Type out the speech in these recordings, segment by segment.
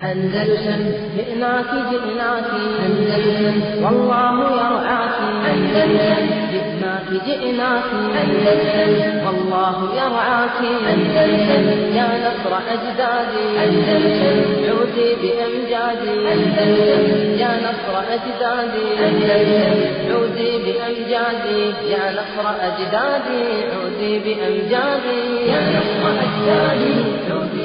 أندلسن جئناك جئناك أندلسن والله يرعاك أندلسن جئناك جئناك أندلسن والله يرعاك أندلسن يا نصر أجدادي أندلسن عودي بأمجادي أندلسن يا نصر أجدادي أندلسن عودي بأمجادي يا نصر أجدادي عودي بأمجادي يا نصر أجدادي عودي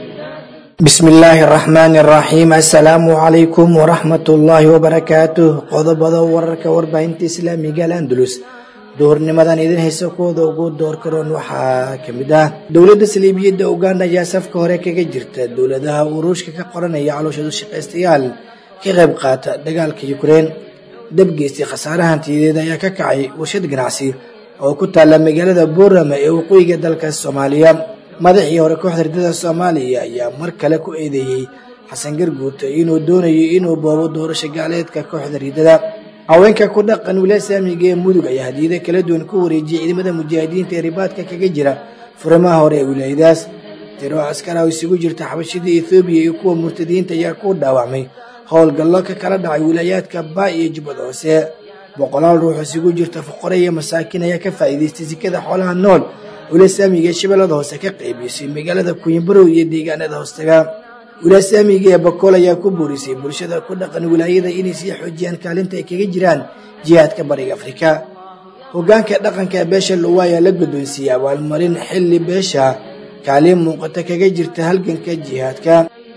بسم الله الرحمن الرحيم السلام عليكم ورحمة الله وبركاته قضبضا ورك وربعين إسلامي قال أندلس دور نمدان إذن هيساكو دوغو دور كرون وحا كمدا دولة سليبية دا أوغاندا ياسف كوريكا جرت دولة دا وروشكا كقرن يعلو شدو الشيق استيال كغيب قاتا دقالك يوكرين دبقيستي خسارة هانتي دا ياكا كعي وشد قناعسي oo ku taala magaalada Boorama ee waqooyiga dalka Soomaaliya madaxii hore kooxda ridada Soomaaliya ayaa mar kale ku eedeeyay Xasan Garguurta inuu doonayo inuu boobo doorasho gaaleedka kooxda ridada haweenka ku dhaqan wilaasamiga ee mudug ayaa hadiyada kala duwan ku wareejiyay ciidamada mujaahidiinta ee ribaadka kaga jira furamaha hore ee wilaayadaas tiro askar ah isugu jirta xabashida Itoobiya iyo kuwa murtadiinta ayaa ku dhaawacmay howlgallo ka kala dhacay wilaayadka Baa iyo Jubbada Hoose boqolaal ruux isugu jirta fuqara iyo masaakiin ayaa ka faa'iideystay sikada xoolaha nool wilaasamiga Shabeellada Hoose ka qaybisay magaalada Kuyimbaro iyo deegaanada hoostaga wilaasamiga Bakool ayaa ku boorisay bulshada ku dhaqan wilaayada inay sii xoojiyaan kaalinta ay kaga jiraan jihaadka bariga Afrika hoggaanka dhaqanka beesha Luwaya la guddoonsiiyay abaalmarin xilli beesha kaalin muuqata kaga jirta halganka jihaadka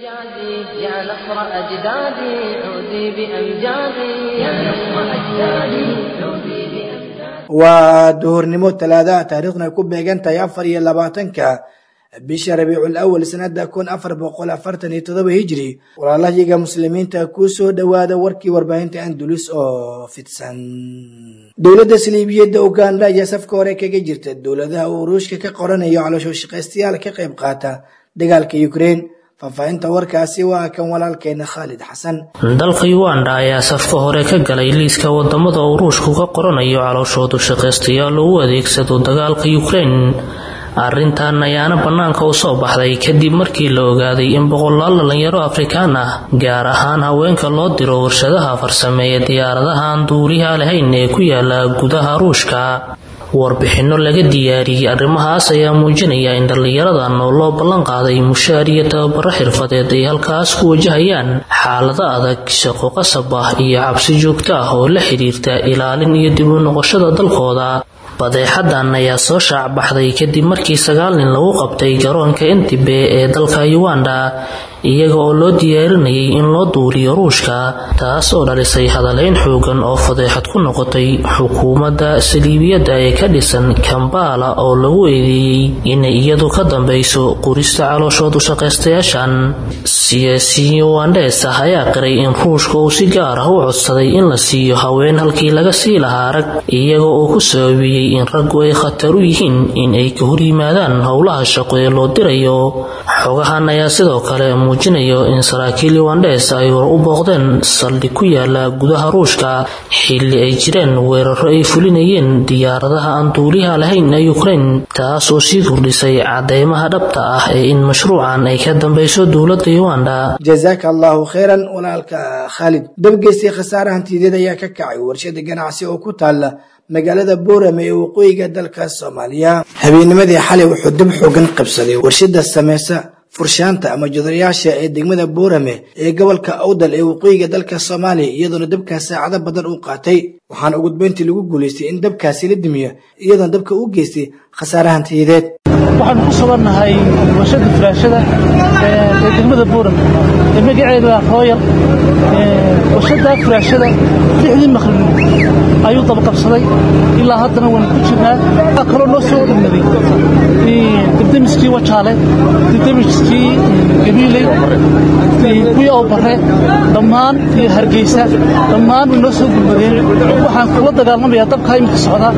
يا نصر أجدادي عودي بأمجادي يا نصر أجدادي عودي بأمجادي ودهورنمو ثلاثة تاريخنا كوب بيغانتا يافر يلاباتنكا بشهر ربيع الأول سنة كون أفر بقول أفرتني تضب هجري والله يجا مسلمين تاكوسو دوادا وركي ورباين أندلس أو فتسان دولة سليبية دوغان لا يسف كوريكا جيرت الدولة وروشكا كقرنة يعلو شوشق استيال كقيب قاتا دقالك يوكرين faafahinta warkaasi waa kan walaalkeena Khalid Xasan dalka Uganda ayaa safka hore ka galay liiska wadamada Ruushku ka qoranayo calooshoodu shaqaystayaal oo adeegsado dagaalka Ukraine arrintan ayaana banaanka u soo baxday kadib markii la ogaaday in boqolaal dhalinyaro Afrikaan ah gaar ahaan haweenka loo diro warshadaha farsameeya diyaaradaha aan duuliyaha lahayn ee ku yaala gudaha Ruushka warbixino laga diyaariyay arrimahaas ayaa muujinaya in dhalinyaradan oo loo ballan qaaday mushaar iyo tababar xirfadeed ay halkaas ku wajahayaan xaalado adag shaqo qasab ah iyo cabsi joogto ah oo la xiriirta ilaalin iyo dib u noqoshada dalkooda badeexadan ayaa soo shaac baxday kadib markii 9 nin lagu qabtay garoonka Entebbe ee dalka Uganda iyaga oo loo diyaarinayay in loo duuliyo Ruushka taas oo dhalisay hadaleyn xoogan oo fadeexad ku noqotay xukuumadda Saliibiyada ee ka dhisan Kampala oo lagu eedeeyay in iyadu ka dambayso qorista calooshoodu shaqaystayaashan siyaasiyiin Ugandese ayaa qiray in Ruushka uu si gaar ah u codsaday in la siiyo haween halkii laga sii lahaa rag iyaga oo ku sababiyay in raggu ay khatar u yihiin in ay ka hor yimaadaan howlaha shaqo ee loo dirayo xogahan ayaa sidoo kale muujinayo in saraakiil Ugandese ay u booqdeen saldhig ku yaala gudaha Ruushka xilli ay jireen weeraro ay fulinayeen diyaaradaha aan duuliyaha lahayn ee Ukraine taas oo sii kordhisay cadeymaha dhabta ah ee in mashruucan ay ka dambayso dowladda Uganda jazakallahu khairan walaalka Khalid dabgeysay khasaare hantideed ayaa ka kacay warshada ganacsi oo ku taala magaalada Boorama ee waqooyiga dalka Soomaaliya habeennimadii xalay wuxuu dab xoogan qabsaday warshada sameeysa furshaanta ama jodariyaasha ee degmada Boorame ee gobolka Awdal ee waqooyiga dalka Soomaaliya iyadoo dabka saacado badan uu qaatay waxaana ugu dambeyntii lagu guuleystay in dabkaasi la dimiyo iyadoo dabka uu geystay khasaare hantideed waxaan ku sugannahay warshada furaashada ee degmada Boorame ee magaceedu waa Royal warshada furaashada lixdii maqrib ayuu dab qabsaday ilaa haddana waan ku jirnaa kaloo noo soo dhimay dibdimiskii wajaale dibdimiskii gabiilay kuwii oo bare dhammaan iyo Hargeysa dhammaan noo soo gudbadeen waxaan kula dagaalamayaa dabka imika socda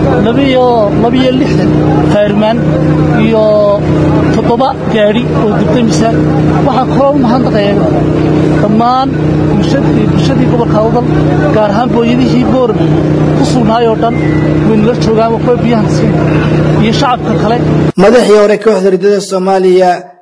260 faarmaan iyo 7 gaari oo dibdimisa waxaan kaloo mahadnaqayaa dhammaan bulshadii gobolka Awdal gaar ahaan booyadihii Boorama ku sugnaayo dhan way la joogaan waxba biyaha siin iyo shacabka kale madaxii hore kooxda ridada Soomaaliya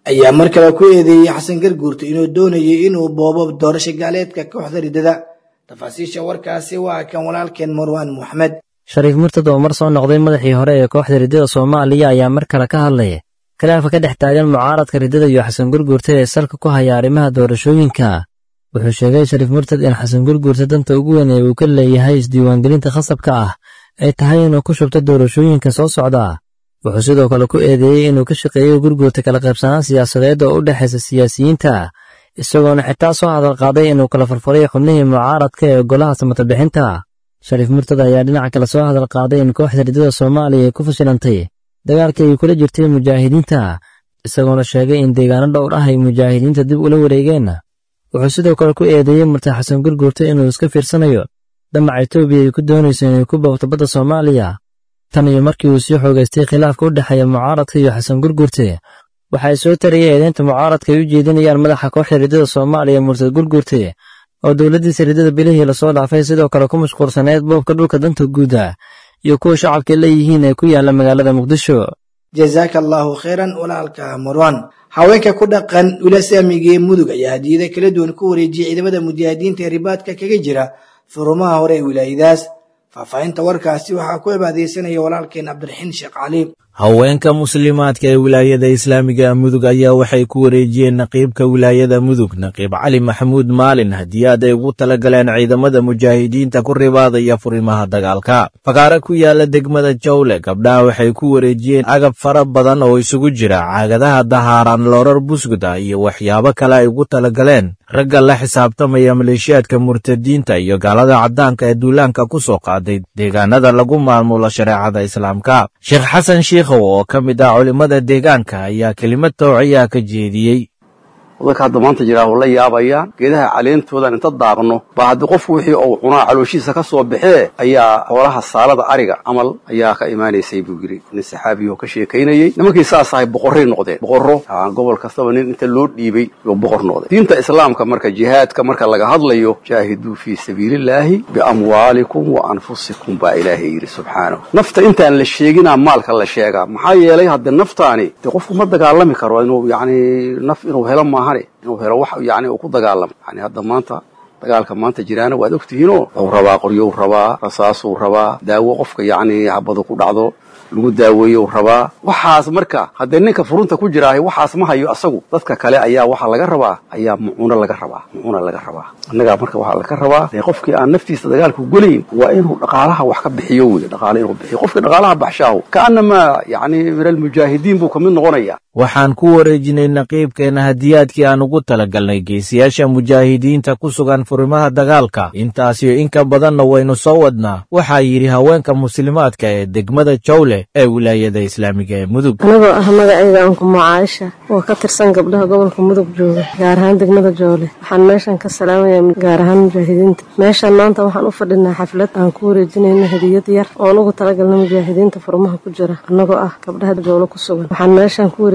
ayaa mar kale ku eedeeyay xasan garguurta inuu doonayay inuu boobo doorasho gaaleedka kooxda ridada. tafaasiisha warkaasi waa kan walaalkeen Marwan Mohamed. Shariif Murtad oo mar soo noqday madaxii hore ee kooxda ridada Soomaaliya ayaa mar kale ka hadlay khilaafka ka dhex taagan mucaaradka ridada iyo xasan garguurta ee salka ku haya arrimaha doorashooyinka. wuxuu sheegay Shariif Murtad in xasan garguurta danta ugu weyn ee uu ka leeyahay isdiiwaangelinta khasabka ah ay tahay inuu ku shubto doorashooyinka soo socda. wuxuu sidoo kale ku eedeeyay inuu ka shaqeeyo garguurta kala qaybsanaan siyaasadeed oo u dhaxaysa siyaasiyiinta, isagoona xitaa soo hadal qaaday inuu kala farfaray xubnihii mucaaradka ee golaha samata bixinta. Shariif Murtad ayaa dhinaca kale soo hadal qaaday in kooxda ridada Soomaaliya ay ku fashilantay dagaalkii ay kula jirtay mujaahidiinta, isagoona sheegay in deegaano dhowr ah ay mujaahidiinta dib ula wareegeen. wuxuu sidoo kale ku eedeeyay Murtad xasan garguurta inuu iska fiirsanayo damaca Itoobiya ay ku doonayso inay ku boobto badda Soomaaliya. tan iyo markii uu sii xoogaystay khilaafka u dhaxeeya mucaaradka iyo xasan garguurta, waxay soo tariyeen eedeynta mucaaradka ay u jeedinayaan madaxa kooxda ridada Soomaaliya Murtad garguurta oo dawladdiisa ridada bilihii la soo dhaafay sidoo kale ku mashquulsaneed boobka dhulka danta guuda iyo kuwa shacabka leeyihiin ee ku yaala magaalada Muqdisho. Jazakallahu khairan walaalka Marwan. haweenka ku dhaqan wilaasamiga Mudug ayaa hadiyada kala duwan ku wareejiyay ciidamada mujaahidiinta ee ribaadka kaga jira furumaha hore ee wilaayadaas. faafahinta warkaasi waxaa ku cibaadeysanaya walaalkeen Cabdiraxiin Sheekh Cali. haweenka muslimaadka ee wilaayada islaamiga Mudug ayaa waxay ku wareejiyeen naqiibka wilaayada Mudug Naqiib Cali Maxamuud Maalin hadiyad ay ugu talagaleen ciidamada mujaahidiinta ku ribaadaya furimaha dagaalka. fagaara ku yaala degmada Jawle gabdhaha waxay ku wareejiyeen agab fara badan oo isugu jira caagadaha dahaaran, loorar buskuda iyo waxyaabo kale ay ugu talagaleen ragga la xisaabtamaya maleeshiyaadka murtadiinta iyo gaalada cadaanka ee duulaanka ku soo qaaday deegaanada lagu maamulo shareecada islaamka. Sheekh Xasan oo ka mid ah culimada deegaanka ayaa kelimad tawciya ka jeediyay. dadka hadda maanta jira oo la yaabaya geedaha caleentooda inta daaqno baa hadii qof wixii uu cunaa calooshiisa ka soo baxee ayaa xoolaha saalada ariga amal ayaa ka iimaanaysay buu yiri nin saxaabi oo ka sheekeynayay nimankii saasahay boqorrey noqdeen boqorro gobol kastaba nin inta loo dhiibay oo boqor noqday. diinta islaamka marka jihaadka marka laga hadlayo jaahidu fi sabiilillaahi bi amwaalikum wa anfusikum ba ilaahi yiri subhanahu. nafta intaan la sheegina maalka la sheega maxaa yeelay hadda naftaani qofku ma dagaalami karo inuu naf inuu helo inuu helo wax uu ku dagaalamo. hadda maanta dagaalka maanta jiraana waad ogtihiinoo uu rabaa qoryo uu rabaa rasaas uu rabaa daawo qofka habadu ku dhacdo lagu daaweeyo uu rabaa waxaas. marka hadda ninka furunta ku jiraahay waxaas ma hayo asagu dadka kale ayaa waxa laga rabaa muuna laga rabaa annaga marka waxa laga rabaa qofkii aan naftiisa dagaalku golayn waa inuu dhaqaalaha wax ka bixiyo dhaqaale inuu bixiyo qofka dhaqaalaha baxshaaw kaanama miral mujaahidiin buu kamid noqonaya. waxaan ku wareejinay naqiibkeena hadiyaadkii aan ugu talagalnay geesiyaasha mujaahidiinta ku sugan furimaha dagaalka. intaas iyo in ka badanna waynu soo wadnaa, waxaa yidhi haweenka muslimaadka ee degmada Jawle ee wilaayada islaamiga ee Mudug. anagoo ah magacayga Anku Mucaasha oo ka tirsan gabdhaha gobolka Mudug jooga gaar ahaan degmada Jawle. waxaan meeshan ka salaamayaa gaar ahaan mujaahidiinta. meeshan maanta waxaan u fadhinaa xaflad aan ku wareejinayno hadiyad yar oo ugu talagalnay mujaahidiinta furmaha ku jira anagoo ah gabdhaha Jawle ku sugan. waxaan meeshan ku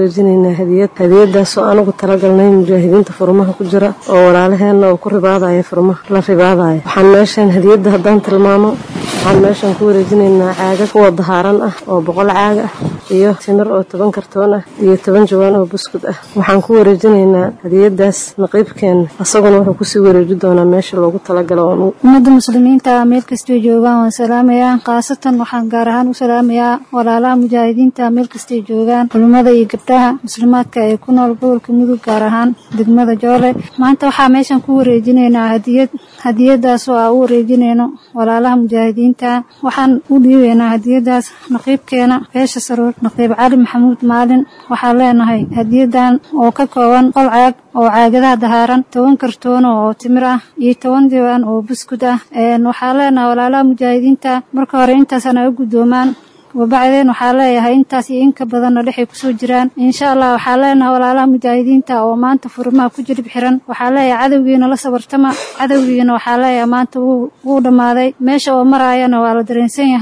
hadiyadaas oo anugu talagalnay mujaahidiinta furmaha ku jira oo walaalaheena oo ku ribaadaya furmaha la ribaadaya. waxaan meeshan hadiyada haddaan tilmaamo waxaan meeshan ku wareejinaynaa caagag kuwa dahaaran ah oo 100 caag ah iyo timir oo 10 kartoon ah iyo 10 jawaan oo buskud ah. waxaan ku wareejinaynaa hadiyadaas naqiibkeena asaguna wuxuu ku sii wareeji doonaa meesha loogu talagalo. ummadda muslimiinta meel kasta joogaan waan salaamayaa, qaasatan waxaan gaar ahaan u salaamayaa walaalaha mujaahidiinta meel kasta joogaan, culimada iyo gabdhaha muslimaadka ee ku nool gobolka Mudug gaar ahaan degmada Jawle. maanta waxaa meeshan ku wareejinaynaa hadiyadaas oo aan u wareejinayno walaalaha mujaahidiinta. waxaan u dhiibaynaa hadiyadaas naqiibkeena beesha Saruur Naqiib Cali Maxamuud Maalin. waxaan leenahay hadiyadan oo ka kooban 100 caag oo caagadaha dahaaran, 10 kartoon oo timir ah iyo 10 diiwaan oo buskud ah. waxaan leenahay walaalaha mujaahidiinta marka hore intaas aan u gudoomaan وبعدين waxaa leeyahay intaas iyo in ka badan oo dhixay ku soo jiraan. insha Allah waxaa leenahay walaalaha mujaahidiinta oo maanta furmaha ku jirib xiran. waxaa leeyahay cadawgiina la sabartama, cadawgiina waxaa leeyahay maanta wuu dhamaaday, meesha oo marayana waa la dareensan yahay.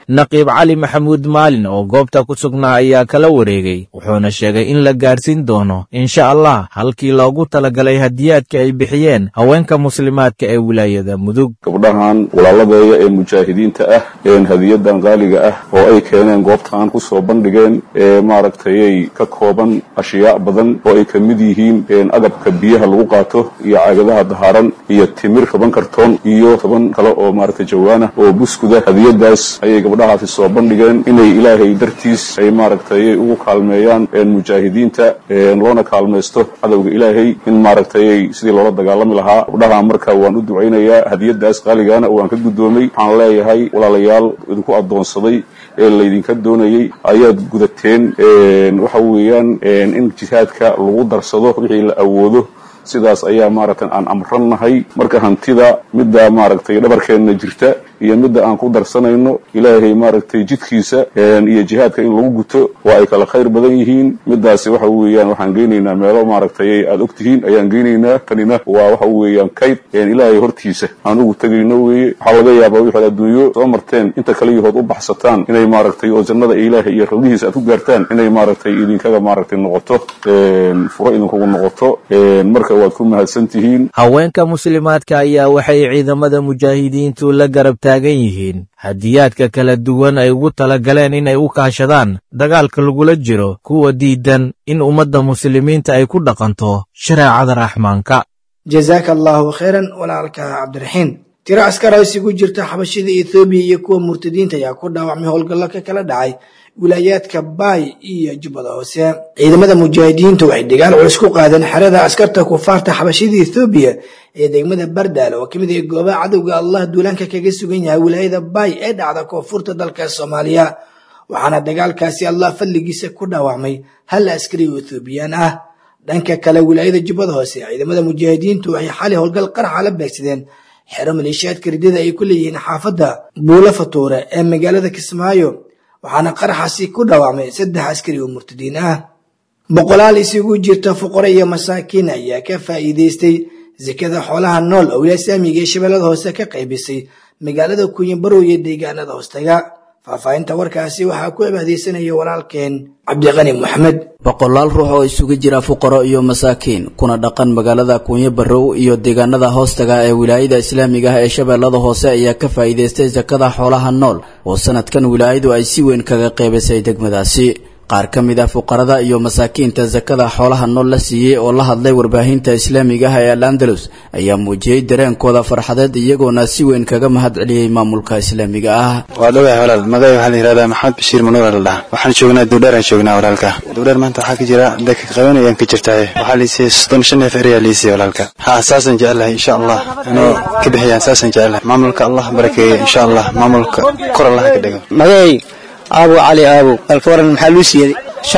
naqiib cali maxamuud maalin oo goobta ku sugnaa ayaa kala wareegay wuxuuna sheegay in la gaarsiin doono insha allah halkii loogu talagalay hadiyaadka ay bixiyeen haweenka muslimaadka ee wilaayada mudug. gabdhahan walaaladeeya ee mujaahidiinta ah hadiyadan qaaliga ah oo ay keeneen goobtaan ku soo bandhigeen maaragtay ka kooban ashyaa badan oo ay kamid yihiin agabka biyaha lagu qaato iyo caagadaha dahaaran iyo timir 10 kartoon iyo 10 kale oo maaragtay jawaana oo buskuda. hadiyadaas ayay gabdhahaasi soo bandhigeen inay ilaahay dartiis ay maaragtay ugu kaalmeeyaan mujaahidiinta loona kaalmeysto cadowga ilaahay in maaragtay sidii loola dagaalami lahaa. gabdhaha markaa waan u ducaynayaa hadiyadaas qaaligaana waan ka gudoomay. waxaan leeyahay walaalayaal idinku adoonsaday ee laydinka doonayay ayaad gudateen waxa weeyaan in jihaadka lagu darsado wixii la awoodo. sidaas ayaa maaragtay aan amranahay. marka hantida midda maaragtay dhabarkeena jirta iyo midda aan ku darsanayno ilaahay maaragtay jidkiisa iyo jihaadka in lagu guto waa ay kala khayr badan yihiin. midaasi waxa weeyaan waxaan geynaynaa meelo maaragtay aad ogtihiin ayaan geynaynaa. tanina waa waxa weeyaan kayd ilaahay hortiisa aan ugu tagayno weeye. waxaa laga yaabaa wixii adduunyo soo marteen inta kale yahood u baxsataan inay maaragtay oo jannada ilaahay iyo rawdihiisa aad ku gaartaan inay maaragtay idinkaga maaragtay noqoto furo idinkugu noqoto. marka waad ku mahadsantihiin. haweenka muslimaadka ayaa waxay ciidamada mujaahidiintu la garab taagan yihiin hadiyaadka kala duwan ay ugu talagaleen inay u kaashadaan dagaalka lagula jiro kuwa diidan in ummadda muslimiinta ay ku dhaqanto shareecada raxmaanka. jazaaka allahu khayran walaalka cabdiraxiin. tiro askar oo isugu jirta xabashida Itoobiya iyo kuwa murtadiinta ayaa ku dhaawacmay howlgallo ka kala dhacay wilaayadka Baay iyo Jubbada Hoose. ciidamada mujaahidiintu waxay dagaal culus ku qaadeen xerada askarta kufaarta xabashida Itoobiya ee degmada Bardaal oo kamid ah goobaha cadowga Allah duulaanka kaga sugan yahay wilaayada Baay ee dhacda koonfurta dalka Soomaaliya. waxaana dagaalkaasi Allah fadligiisa ku dhaawacmay hal askari oo Itoobiyaan ah. dhanka kale wilaayada Jubbada Hoose ciidamada mujaahidiintu waxay xalay howlgal qarax la beegsadeen xero maleeshiyaadka ridada ay ku leeyihiin xaafadda Buula Fatuure ee magaalada Kismaayo. waxaana qaraxaasi ku dhaawacmay 3 askari oo murtadiin ah. boqolaal isugu jirta fuqara iyo masaakiin ayaa ka faa'iideystay zakada xoolaha nool oo Islaamiga ee Shabeellada Hoose ka qaybisay magaalada Kunyabarow iyo deegaanada hoostaga. faafahinta warkaasi waxaa ku cibaadeysanaya walaalkeen Cabdiqani Maxamed. boqolaal ruux oo isugu jira fuqaro iyo masaakiin kuna dhaqan magaalada Kunyabarow iyo deegaanada hoostaga ee wilaayada Islaamiga ah ee Shabeellada Hoose ayaa ka faa'iideystay zakada xoolaha nool oo sanadkan wilaayadu ay si weyn kaga qaybisay degmadaasi. qaar ka mid ah fuqarada iyo masaakiinta zakada xoolaha nool la siiyay oo la hadlay warbaahinta Islaamiga ah ee Al-Andalus ayaa muujiyay dareenkooda farxadeed iyagoona si weyn kaga mahad celiyay maamulka Islaamiga ah. waa dhawahay walaal magay waxaan yiraahdaa Maxamed Bashiir Manuur Allah. waxaan joognaa Duudheer aan joognaa walaalka. Duudheer maanta waxa ka jira dadka qabanayaan ka jirtaa waxa la siiyay 65 fariya la siiyay walaalka. asaasan jecelahay insha Allah inuu ka bixiyaan asaasan jecelahay maamulka Allah barakeeyo insha Allah maamulka kor Allah ka dhigo. magay Abu Ali Abu alkawaran maxaa loo siiyay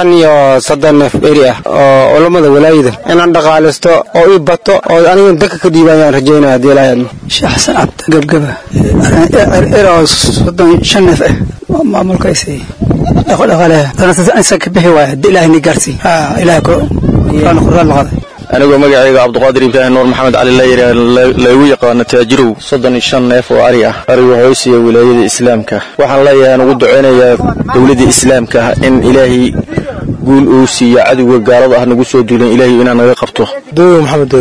35 beri ah oo culimada walaayada inaan dhaqaaleesto oo i bato oo aniga dadka ka diibayaan rajeynaa hadii ilaahay Sheekh Xasan Abd gabgaba era 35 ah maamulkaasi dhaqaale ana ka bixi waay hadii ilaahay ni gaarsi ilaahay ko quraan qaaday. anigoo magacayga Cabdiqaadir Ibrahim Nuur Maxamed Cali lagu yaqaan taajirow 35 neef oo ari ah. arigu wuxuu siiyay wilaayada Islaamka. waxaan leeyahay ugu duceynayaa dawladda Islaamka in ilaahay guul uu siiyo cadowga gaalada ah nagu soo duulan ilaahay inaan naga qabto. doow Maxamed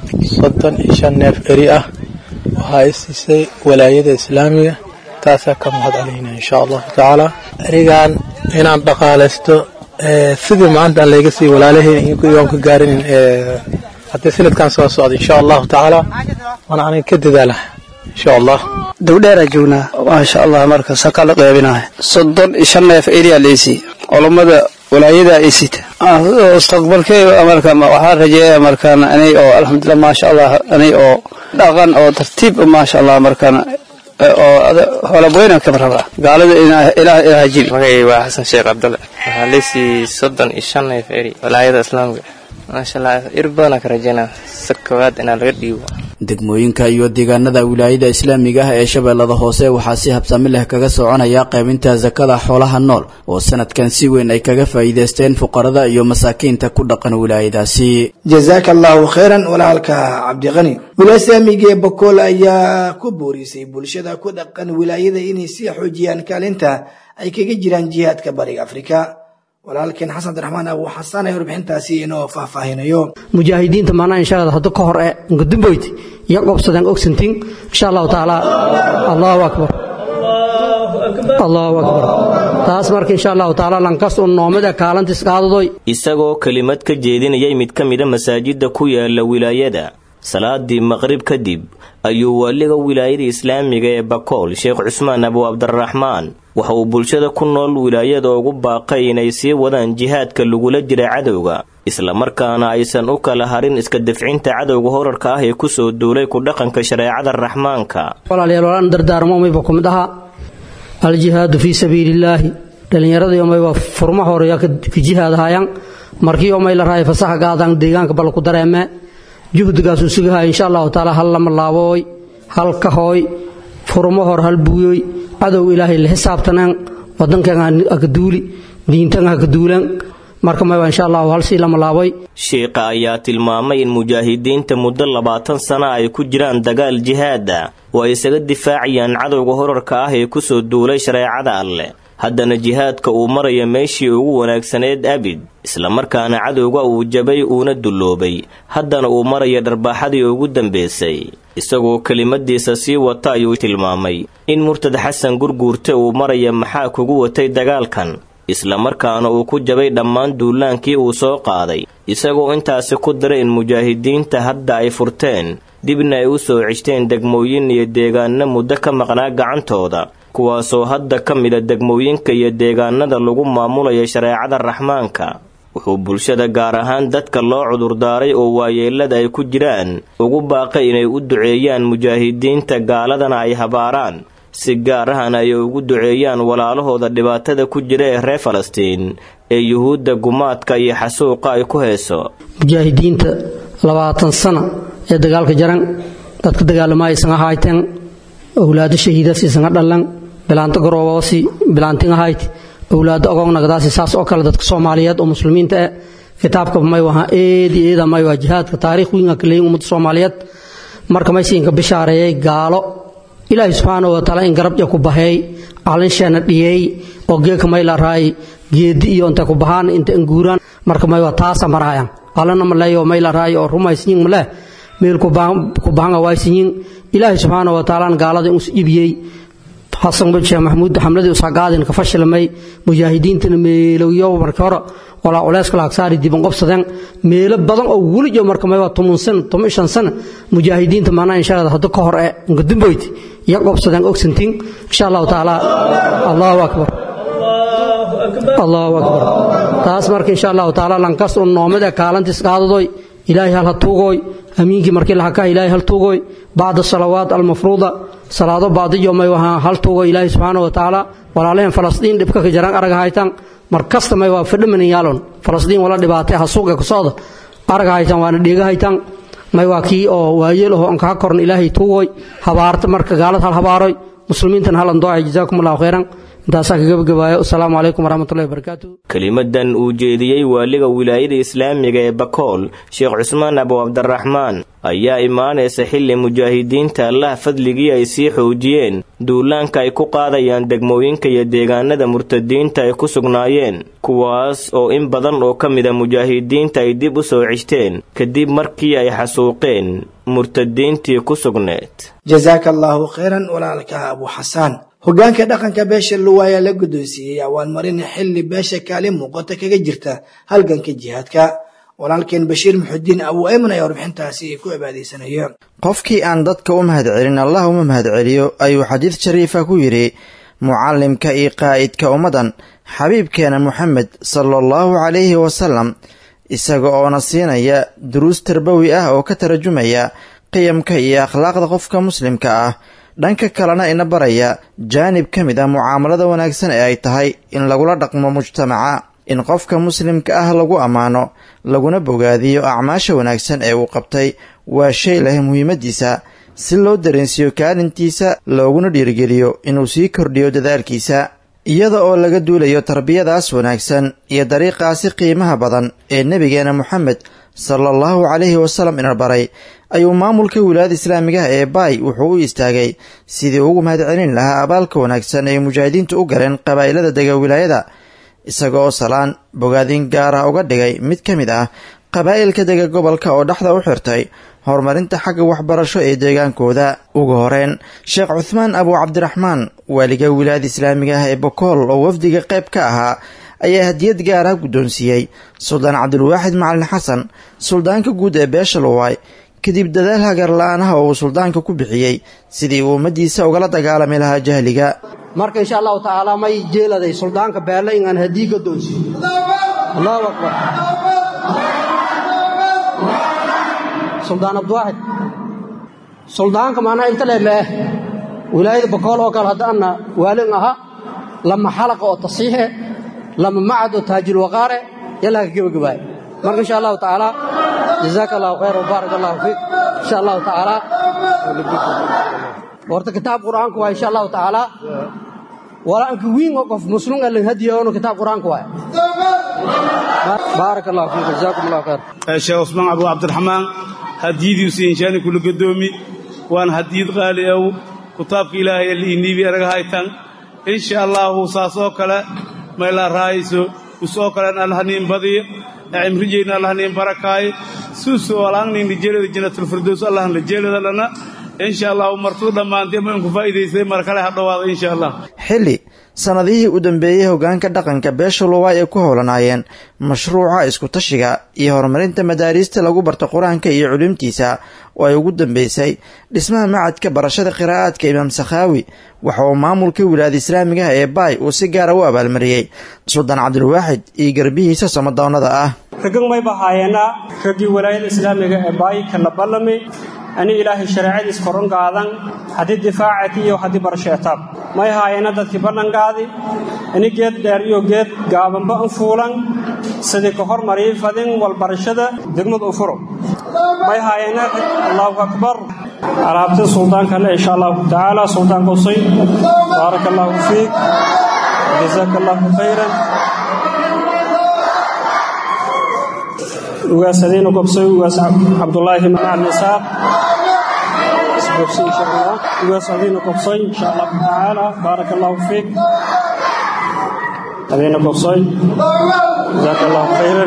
35 neef ari ah waxay siisay wilaayada Islaamiga taasa ka mahad celinayna insha Allah taala. arigan inaan dhaqaaleesto sidii maanta laga sii walaalaheen iyo ka gaarin hadda sanadkan soo socda insha Allah taala waan ka dadaala insha Allah. Duudheer joognaa ma sha Allah marka sakal qaybinahay 35 neef area leesi culimada walaayada ay sita mustaqbalkay marka waxa rajeeyaa markaan anay oo alxamdulillah ma sha Allah anay oo dhaqan oo tartiib ma sha Allah markaan oo wala boyna ka maraba gaalada ilaahay jil. magay waa Xasan Sheekh Abdalla waxaa leesi 35 neef area walaayada Islaamka ma sha Allah irbana ka rajeena sakawaad inaan laga dhiibo degmooyinka iyo deegaanada wilaayada islaamiga ah ee shabeellada hoose waxaa si habsami leh kaga soconaya qaybinta zakada xoolaha nool oo sanadkan si weyn ay kaga faa'iideysteen fuqarada iyo masaakiinta ku dhaqan wilaayadaasi. jazakallahu khairan walaalka cabdiqani. wilaayada islaamiga ee Bakool ayaa ku boorisay bulshada ku dhaqan wilaayada inay sii xoojiyaan kaalinta ay kaga jiraan jihaadka bariga Afrika. walaalkeen xasan abdiraxmaan abu xasan ay warbixintaasi inoo faahfaahinayo. mujaahidiinta maana insha Allah hadda ka hor ee ngudumboyd iyo qobsadan ogsantin insha Allah taala. Allahu akbar Allahu akbar. taas marka insha Allah taala lankas oo noomada kaalantis qaadadoy isagoo kelimad ka jeedinayay mid kamida masaajida ku yaala wilaayada salaadii maqrib kadib ayuu waliga wilaayada islaamiga ee Bakool Sheekh Cusmaan Abu Abdurrahmaan waxa uu bulshada ku nool wilaayada ugu baaqay inay sii wadaan jihaadka lagula jira cadowga isla markaana aysan u kala harin iska dafcinta cadowga horarka ah ee ku soo duulay ku dhaqanka shareecada Raxmaanka. walaalayaal waan dardaarmo umay bakum daha al jihad fi sabilillah dhalinyarada umay waa furma horeeya ka jihaadayaan markii umay la raay fasax gaadan deegaanka bal ku dareeme juhdigaas uu sugahay insha Allah taala hal lama laabooy hal ka hooy furmo hor hal buuyoy cadow ilaahay la xisaabtanaan wadankan ka duuli diintan ka duulan marka ma insha Allah hal si lama laabay. sheekha ayaa tilmaamay in mujaahidiinta muddo 20 sano ay ku jiraan dagaal jihaad ah oo ay isaga difaaciyaan cadowga horarka ah ee ku soo duulay shareecada Alle. haddana jihaadka uu maraya meeshii ugu wanaagsaneed abid isla markaana cadowga uu jabay uuna duloobay haddana uu maraya dharbaaxadii ugu dambeysay. isagoo kelimadiisa sii wata ayuu tilmaamay in murtad xasan gurguurte uu maraya maxaa kugu watay dagaalkan isla markaana uu ku jabay dhammaan duulaankii uu soo qaaday isagoo intaasi ku daray in mujaahidiinta hadda ay furteen dibna ay u soo cishteen degmooyin iyo deegaano muddo ka maqnaa gacantooda kuwaasoo hadda ka mida degmooyinka iyo deegaanada lagu maamulayo shareecada Raxmaanka. wuxuu bulshada gaar ahaan dadka loo cudurdaaray oo waayeelada ay ku jiraan ugu baaqay inay u duceeyaan mujaahidiinta gaaladana ay habaaraan si gaar ahana ay ugu duceeyaan walaalahooda dhibaatada ku jira ee reer Falastiin ee yuhuudda gumaadka iyo xasuuqa ay ku heeso. mujaahidiinta 20 sano ee dagaalka jaran dadka dagaalamaaysan ahayteen awlaad shahiidasiisan dhalan bilaanta garoobosi bilaantin ahayd awlaad ogoonagadaasi saas oo kale dadka Soomaaliyeed oo muslimiinta ah kitaabka may waxa eeda may waa jihaadka taariikhiga kale ummadda Soomaaliyeed marka may siinka bishaareeyay gaalo Ilaahay subhanahu wa ta'ala in garab ku bahay calanshaana dhiyay oo geeka may la raay geedi iyo inta ku bahan inta nguuraan marka may waa taas marayaan qalana ma leeyo may la raay oo rumaysin ma leh meel ku baan waaysin Ilaahay subhanahu wa ta'ala gaalada uu ibiyay xasan bin Mahmuud xamladii u saqaadin ka fashilmay mujaahidiintana meelayo marka hore wala culays kala saari diban qobsadeen meelo badan oo waliyo marka may waa 15 sano mujaahidiinta maana insha Allah hadda ka hor ee ngudumboyd iyo qobsadeen ogsantin insha Allah taala. Allahu akbar Allahu akbar. taas marka insha Allah taala lankas oo noomada kaalantis qaadadoy ilaahay hal tuugoy amiinki markii la ka ilaahay hal tuugoy baad salawaat al mafruuda salaado baadiyo may waha hal tuugo ilaahay subhanahu wa ta'ala walaaleen Falastiin dibka ka jaran araga haytan markasta may waa fadhiman yaalon Falastiin wala dhibaatay hasuuqa ku socdo araga haytan waana dhiga haytan may waa kii oo waayeel oo aan ka korn ilaahay tuugoy habaarta marka gaalad hal habaaroy muslimiintan halan du'a jazaakumullahu khairan. Assalamu alaykum warahmatullahi wabarakatuh. kelimadan uu jeediyay waaliga wilaayada islaamiga ee Bakool Sheekh Cusmaan Abu Abdurrahmaan ayaa imaanaysa xilli mujaahidiinta Allah fadligii ay sii xoojiyeen duulaanka ay ku qaadayaan degmooyinka iyo deegaanada murtadiinta ay ku sugnaayeen kuwaas oo in badan oo kamida mujaahidiinta ay dib u soo cishteen kadib markii ay xasuuqeen murtadiintii ku sugneed. jazakallahu khairan walaalka Abu Xasan. hogaanka dhaqanka beesha luwaya la gudoonsiyay awaan marin xilli beesha kaalin muuqata kaga jirta halganka jihaadka. walaalkeen Bashiir Muxudiin Abu Ayman ayaa warbixintaasi ku cibaadeysanaya. qofkii aan dadka u mahadcelin Allah uma mahadceliyo ayuu xadiis shariifa ku yiri muallimka iyo qaa'idka ummadan xabiibkeena Muhammad sallallahu alayhi wasallam isaga oo nasiinaya duruus tarbawi ah oo ka tarjumaya qiyamka iyo akhlaaqda qofka muslimka ah dhanka kalena ina baraya jaanib kamid ah muaamalada wanaagsan ee ay tahay in lagula dhaqmo mujtamaca in qofka muslimka ah lagu amaano laguna bogaadiyo acmaasha wanaagsan ee uu qabtay waa shay leh muhiimadiisa si loo dareensiiyo kaalintiisa looguna dhiirigeliyo inuu sii kordhiyo dadaalkiisa iyada oo laga duulayo tarbiyadaas wanaagsan iyo dariiqaasi qiimaha badan ee nebigeena moxamed sallallahu calayhi wasallam ina baray ayuu maamulka wilaayada islaamiga ee baay wuxuu u istaagay sidii ugu mahadcelin lahaa abaalka wanaagsan ee mujaahidiintu u galeen qabaa'ilada dega wilaayada isaga oo salaan bogaadin gaar ah uga dhigay mid ka mid ah qabaa'ilka dega gobolka oo dhexda u xirtay horumarinta xagga waxbarasho ee deegaankooda ugu horeyn sheekh cuthmaan abu cabdiraxmaan waaliga wilaayada islaamiga ah ee bokool oo wafdiga qayb ka ahaa ayaa hadiyad gaar ah guddoonsiiyey suldaan cabdulwaaxid macalin xasan suldaanka guud ee beesha luwaay kadib dadaal hagar la-aanaha oo uu suldaanka ku bixiyey sidii uu ummadiisa ugala dagaalami lahaa jahliga marka insha allahu tacaala may jeeladay suldaanka beelle inaan hadii guddoonsiiyo allahu akbar suldaan abdiwaaxid suldaanka maanaa inta leemee wilaayada bokool oo kale haddaana waalin aha lama xalaqa oo tasiixe lama macad oo taajil waqaare yallaa ka gebagabaay marka insha allahu tacaala jazaaka allahu khayr wabaarak allahu fiik insha allahu tacaala horta kitaab qur'aanku waa insha allahu tacaala walaanka wiin oo qof muslim ah lan hadiyo oo kitaab qur'aanku waa baarak allahu fiik jazaakum allahu khayr sheekh Usmaan Abu Abdurrahmaan hadiyadii inshaani kula gadoomi waan hadiyad qaali ah kitaabka ilaahay liinibi araga haytan insha Allah saasoo kale mayla raayso usoo kale alhanin badiy cimrigeena alhanin barakaay suuso walaangnin jeelada jannatul firdaws Allah la jeelada lana insha Allah martuu dhamaantay ma ku faa'iideysay mar kale hadhawaada insha Allah xilli sanadihii u dambeeyay hogaanka dhaqanka beesha luwaay ay ku howlanaayeen mashruuca isku tashiga iyo horumarinta madaarista lagu barto quraanka iyo culumtiisa oo ay ugu dambeysay dhismaha macadka barashada qiraa'aadka imaam Sakhaawi waxa uu maamulka wilaayada islaamiga ee baay uu si gaar ah u abaalmariyay suldaan cabdulwaaxid iyo garbihiisa samadoonada ah kagan may bahaayana ragii wilaayada islaamiga ee baay kala ballamay ani ilaahay shariicadiis koran qaadan hadii difaacati iyo hadii barasheetab may haayana dadkii ballan qaadi ani geed dheer iyo geed gaabanba u fuulan sidii ka hormaray fadin wal barashada degmada u furo may haayana Allahu akbar alaabta suldaanka la insha Allah taala sultaan qosay barakallahu fiik jazakallahu khairan وسدين قبصي عبدالله مع النساء قبصي إن شاء الله وسدين قبصي إن شاء الله تعالى بارك الله فيك سدين قبصي جزاك الله خيرا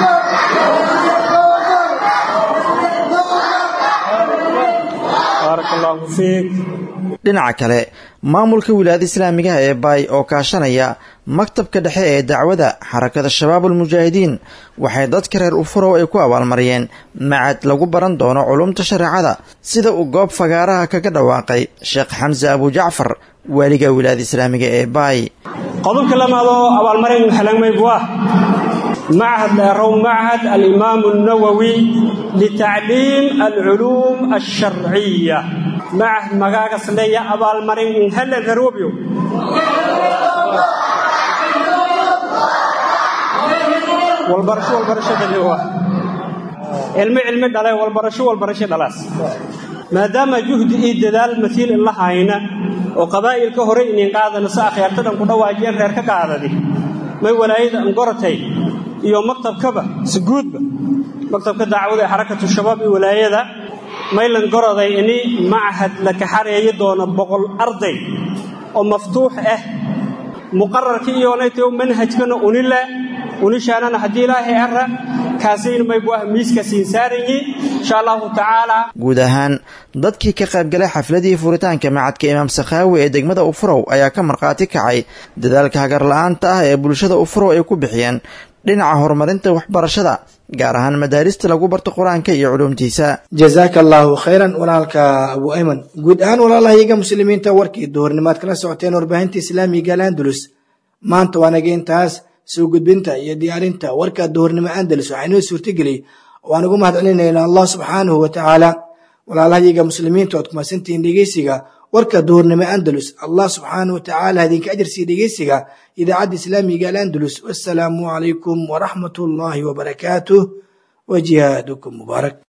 بارك الله فيك dhinaca kale maamulka wilaayada islaamiga ee baay oo kaashanaya maktabka dhexe ee dacwada xarakada shabaabul mujaahidiin waxay dadka reer ufurow ay ku abaalmariyeen macad lagu baran doono culumta shareecada sida uu goob fagaaraha kaga dhawaaqay sheekh xamse abu jacfar waaliga wilaayada islaamiga ee baay qodobka lamaad oo abaalmarin xalangmay buah معهد معهد الإمام النووي لتعليم العلوم الشرعية معهد مقاقص لي أبا المرين هل الغروبيو والبرشة اللي هو علم دلاي والبرشة دلاس ما دام جهد إيدال مثيل الله هاينا وقبائل كهرين قاعدة نساء خيارتنا كدواجين غير كقاعدة دي ما ولايد أنقرتي iyo maktabkaba si guudba maktabka dacwada xarakatu shabaab ee wilaayada maylan goroday inay macahad la ka xareeyo doono 100 arday oo maftuux ah muqarrarkii iyo neeyo manhajkana unishaanana hadii ilaahay arra kaasiin may buu miiska siin saarayay insha Allah taala guud ahaan dadkii ka qayb galay xafladii furitaanka macadka imaam Sakhaawi ee degmada Ufurow ayaa ka marqaati kacay dadaalka hagar la'aanta ah ee bulshada Ufurow ay ku bixiyeen dhinaca horumarinta waxbarashada gaar ahaan madaarista lagu barto quraanka iyo culumtiisa jazakallahu khairan walaalka abu ayman guud ahaan walaalahayaga muslimiinta warkii doornimaad kala socoteen warbaahinta islaamiga Andalus maanta waanaga intaas soo gudbinta iyo diyaarinta warka doornimo Andalus waxay noo suurtageliyay waan ugu mahadcelinaynaa Allah subhanahu wa ta'ala walaalahayaga muslimiinta oo kuma santiin dhageysiga warka doornimo Andalus Allah subhanahu wa ta'ala hadinka ajir si dhageysiga idaacada islaamiga Andalus wassalamu alaykum wa rahmatullahi wa barakatuh wa jihadukum mubarak